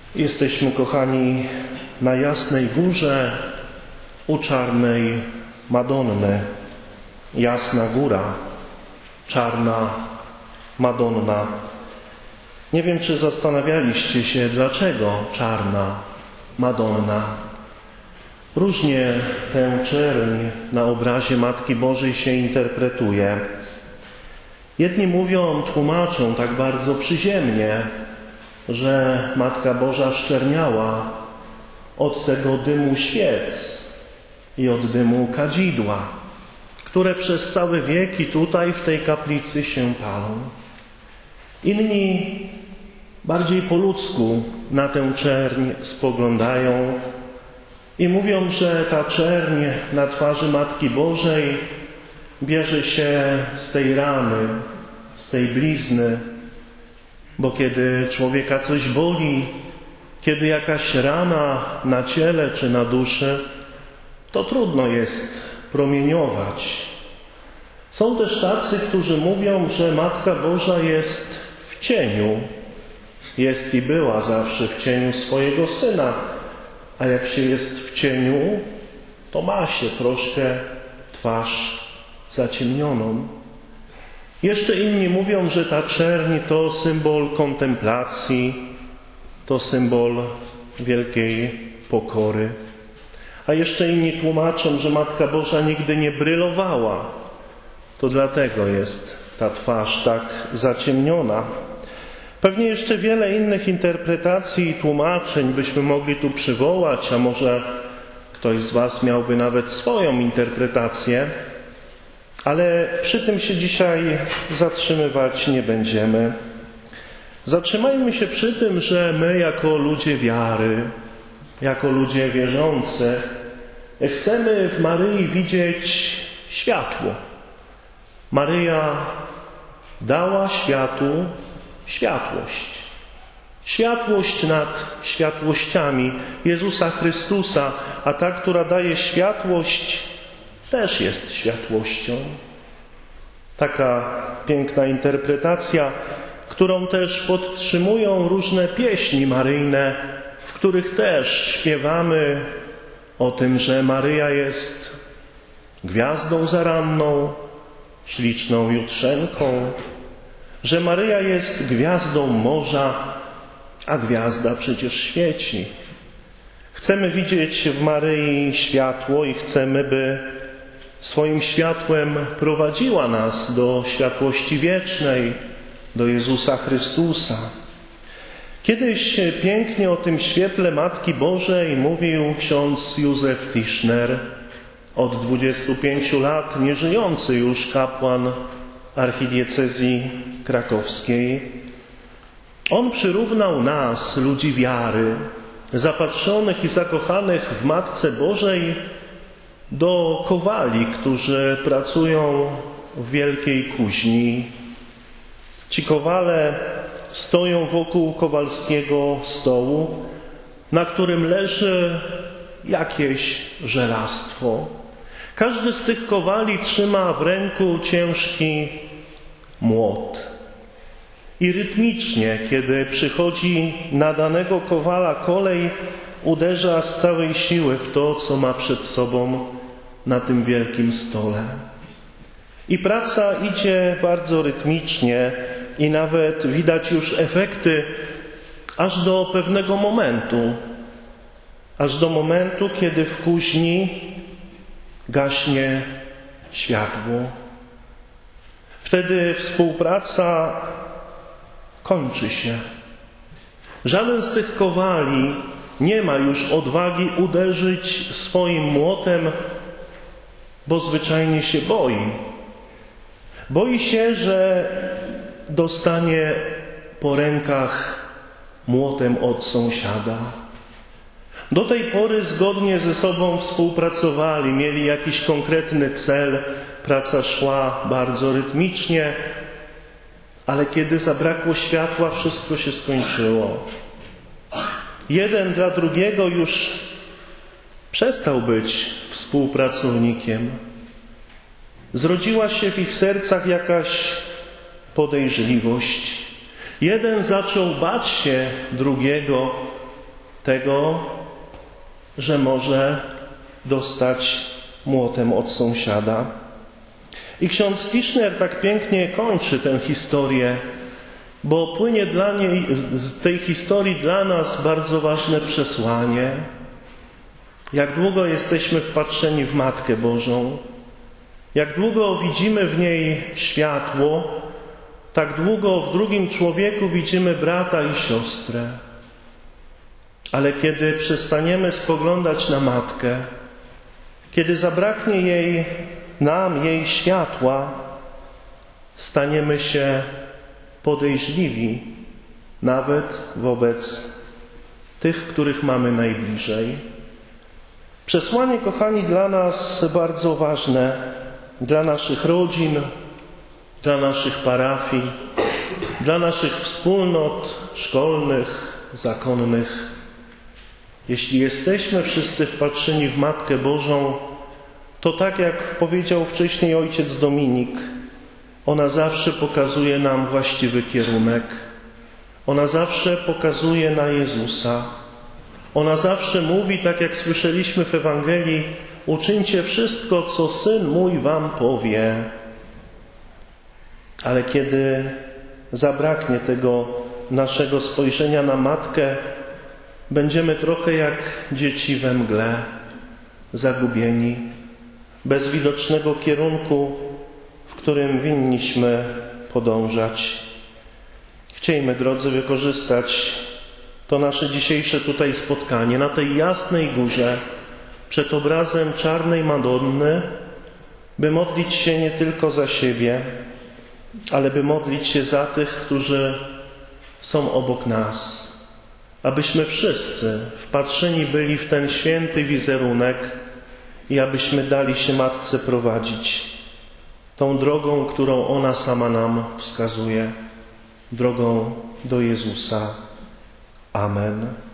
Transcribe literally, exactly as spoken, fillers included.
Jesteśmy, kochani, na Jasnej Górze u Czarnej Madonny. Jasna Góra, Czarna Madonna. Nie wiem, czy zastanawialiście się, dlaczego Czarna Madonna. Różnie tę czerń na obrazie Matki Bożej się interpretuje. Jedni mówią, tłumaczą tak bardzo przyziemnie, że Matka Boża szczerniała od tego dymu świec i od dymu kadzidła, które przez całe wieki tutaj w tej kaplicy się palą. Inni bardziej po ludzku na tę czerń spoglądają i mówią, że ta czerń na twarzy Matki Bożej bierze się z tej rany, z tej blizny, bo kiedy człowieka coś boli, kiedy jakaś rana na ciele czy na duszy, to trudno jest promieniować. Są też tacy, którzy mówią, że Matka Boża jest w cieniu. Jest i była zawsze w cieniu swojego Syna, a jak się jest w cieniu, to ma się troszkę twarz zaciemnioną. Jeszcze inni mówią, że ta czerń to symbol kontemplacji, to symbol wielkiej pokory. A jeszcze inni tłumaczą, że Matka Boża nigdy nie brylowała. To dlatego jest ta twarz tak zaciemniona. Pewnie jeszcze wiele innych interpretacji i tłumaczeń byśmy mogli tu przywołać, a może ktoś z Was miałby nawet swoją interpretację. Ale przy tym się dzisiaj zatrzymywać nie będziemy. Zatrzymajmy się przy tym, że my jako ludzie wiary, jako ludzie wierzący, chcemy w Maryi widzieć światło. Maryja dała światu światłość. Światłość nad światłościami Jezusa Chrystusa, a ta, która daje światłość, też jest światłością. Taka piękna interpretacja, którą też podtrzymują różne pieśni maryjne, w których też śpiewamy o tym, że Maryja jest gwiazdą zaranną, śliczną jutrzenką, że Maryja jest gwiazdą morza, a gwiazda przecież świeci. Chcemy widzieć w Maryi światło i chcemy, by swoim światłem prowadziła nas do światłości wiecznej, do Jezusa Chrystusa. Kiedyś pięknie o tym świetle Matki Bożej mówił ksiądz Józef Tischner, od dwudziestu pięciu lat nieżyjący już kapłan archidiecezji krakowskiej. On przyrównał nas, ludzi wiary, zapatrzonych i zakochanych w Matce Bożej, do kowali, którzy pracują w wielkiej kuźni. Ci kowale stoją wokół kowalskiego stołu, na którym leży jakieś żelastwo. Każdy z tych kowali trzyma w ręku ciężki młot. I rytmicznie, kiedy przychodzi na danego kowala kolej, uderza z całej siły w to, co ma przed sobą na tym wielkim stole. I praca idzie bardzo rytmicznie i nawet widać już efekty aż do pewnego momentu. Aż do momentu, kiedy w kuźni gaśnie światło. Wtedy współpraca kończy się. Żaden z tych kowali nie ma już odwagi uderzyć swoim młotem, bo zwyczajnie się boi. Boi się, że dostanie po rękach młotem od sąsiada. Do tej pory zgodnie ze sobą współpracowali, mieli jakiś konkretny cel, praca szła bardzo rytmicznie, ale kiedy zabrakło światła, wszystko się skończyło. Jeden dla drugiego już przestał być współpracownikiem. Zrodziła się w ich sercach jakaś podejrzliwość. Jeden zaczął bać się drugiego tego, że może dostać młotem od sąsiada. I ksiądz Tischner tak pięknie kończy tę historię, bo płynie dla niej, z tej historii dla nas bardzo ważne przesłanie. Jak długo jesteśmy wpatrzeni w Matkę Bożą, jak długo widzimy w niej światło, tak długo w drugim człowieku widzimy brata i siostrę. Ale kiedy przestaniemy spoglądać na Matkę, kiedy zabraknie jej, nam jej światła, staniemy się podejrzliwi nawet wobec tych, których mamy najbliżej. Przesłanie, kochani, dla nas bardzo ważne, dla naszych rodzin, dla naszych parafii, dla naszych wspólnot szkolnych, zakonnych. Jeśli jesteśmy wszyscy wpatrzeni w Matkę Bożą, to tak jak powiedział wcześniej ojciec Dominik, ona zawsze pokazuje nam właściwy kierunek. Ona zawsze pokazuje na Jezusa. Ona zawsze mówi, tak jak słyszeliśmy w Ewangelii, uczyńcie wszystko, co Syn mój wam powie. Ale kiedy zabraknie tego naszego spojrzenia na Matkę, będziemy trochę jak dzieci we mgle, zagubieni, bez widocznego kierunku, w którym winniśmy podążać. Chciejmy, drodzy, wykorzystać to nasze dzisiejsze tutaj spotkanie na tej jasnej górze przed obrazem czarnej Madonny, by modlić się nie tylko za siebie, ale by modlić się za tych, którzy są obok nas. Abyśmy wszyscy wpatrzeni byli w ten święty wizerunek i abyśmy dali się Matce prowadzić tą drogą, którą ona sama nam wskazuje, drogą do Jezusa. Amen.